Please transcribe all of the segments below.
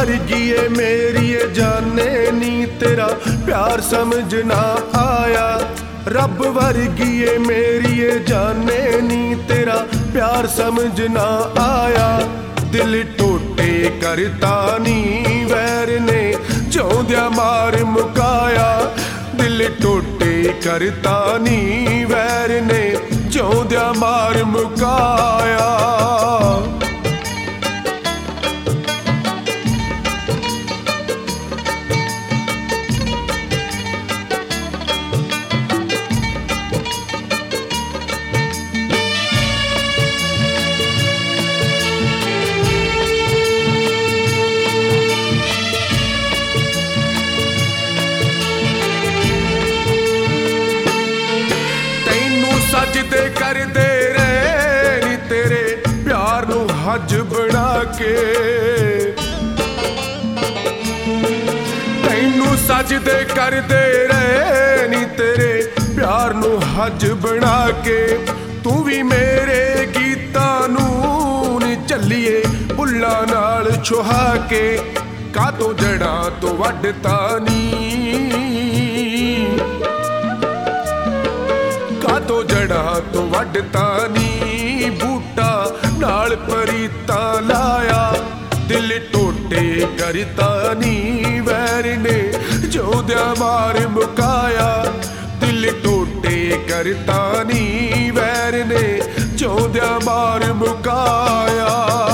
वर्गिए मेरिए जाने नी तेरा प्यार समझ ना आया। रब वर्गिए मेरिए जाने नी तेरा प्यार समझ ना आया। दिल टोटे करता नी वैर ने चौंदिया मार मुकाया। दिल टोटे करता नी वैर ने चौंदिया मार मुकाया। सजदे करदे रहे नी तेरे प्यार नू हज बना के। तैनू सजदे करदे रहे नी तेरे प्यार नू हज बना के। तू भी मेरे गीतां नू नी झल्लिए बुल्लां नाल छुहा के। कातों जड़ां तो वड्डता नी तो जड़ा तो वड्डता नी बूटा नाल परीता लाया। दिल टोटे करता नी वैर ने चौंदिया मार मुकाया। दिल टोटे करता नी वैर ने चौंदिया मार मुकाया।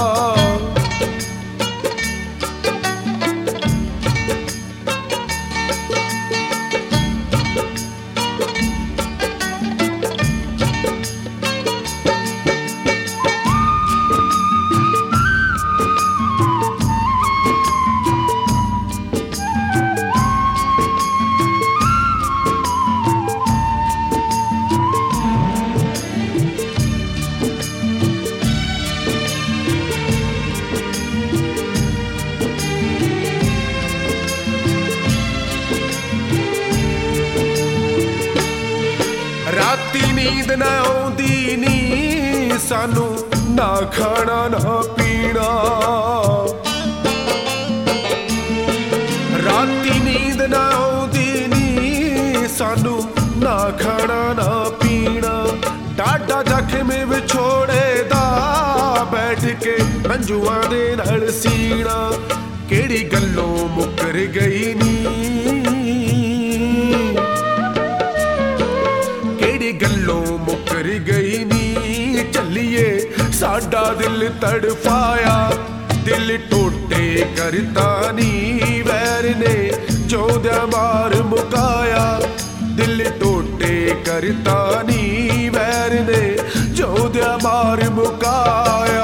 राती नींद ना आउंदी नी सानू ना खाना ना पीना। राती नींद ना आउंदी नी सानू ना खाना ना पीना। डाडा जख्म विछोड़े दा बैठ के मंजुआं दे नाल सीना। केड़ी गल्लों मुकर गई नी गल्लों मुकर गई नी झल्लिए साडा दिल तड़फाया। दिल टोटे करता नी वैर ने चौंदिया मार मुकाया। दिल टोटे करता नी वैर ने चौंदिया मार मुकाया।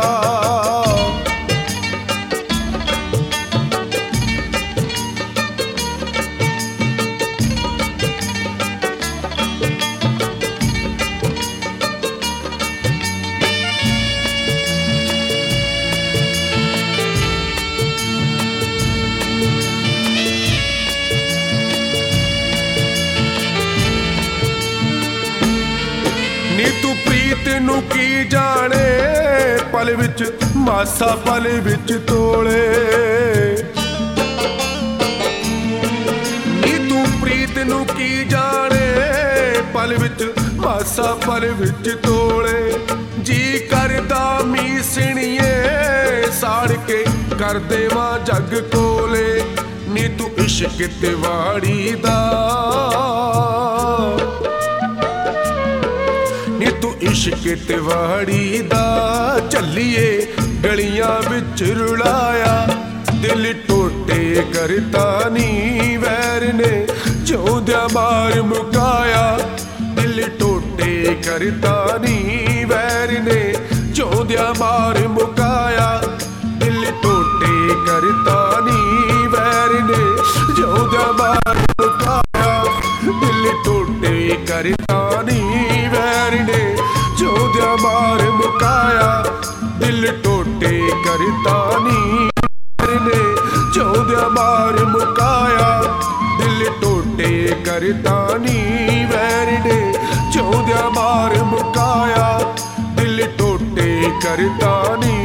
नी तू प्रीत नू की जाने पल विच मासा पल विच तोले। नी तू प्रीत नू की जाने पल विच मासा पल विच तोले। जी करदा मीसणिए साड़ के कर देवां जग कोले। नी तू इश्क ते वाड़ी दा नी तू इश्क ते वाड़ी दा झल्लिए गलियां विच रुलाया। दिल टोटे करता नी वैर ने चौंदिया मार मुकाया। दिल टोटे करता नी वैर ने चौंदिया मार मुकाया। दिल टोटे करता नी वैर ने चौंदिया मार मुकाया। दिल टोटे करता नी वैर ने चौंदिया मार मुकाया। दिल टोटे करता नी वैर ने चौंदिया मार मुकाया। दिल टोटे करता नी वैर ने चौंदिया मार मुकाया। दिल टोटे करता नी